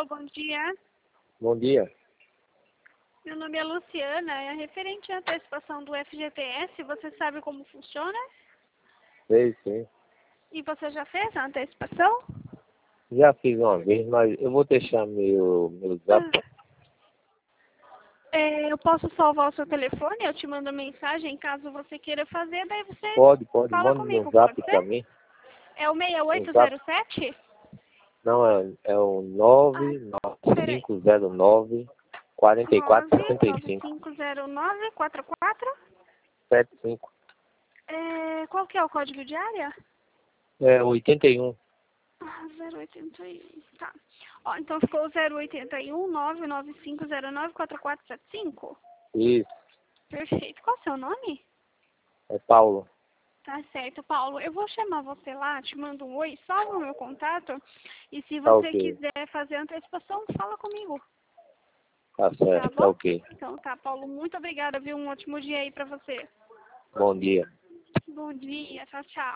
bom dia. Bom dia. Meu nome é Luciana, é referente à antecipação do FGTS. Você sabe como funciona? Sei, sim. E você já fez a antecipação? Já fiz uma vez, mas eu vou deixar meu zap. Eu posso salvar o seu telefone? Eu te mando mensagem caso você queira fazer, daí você Pode. fala Manda meu comigo, zap pode pra ser? mim. É o Um zap. 6807? Não, é o Ah, peraí. 99509 4475. 9950944? 75. Qual que é o código de área? É 81. 081, tá. Ó, então ficou 081 99509 4475? Isso. Perfeito. Qual é o seu nome? É Paulo. Tá certo, Paulo. Eu vou chamar você lá, te mando um oi, salva o meu contato. E se Tá você ok. quiser fazer a antecipação, fala comigo. Tá Tá certo. Tá bom? ok. Então tá, Paulo. Muito obrigada, viu? Um ótimo dia aí pra você. Bom dia. Bom dia. Tchau, tchau.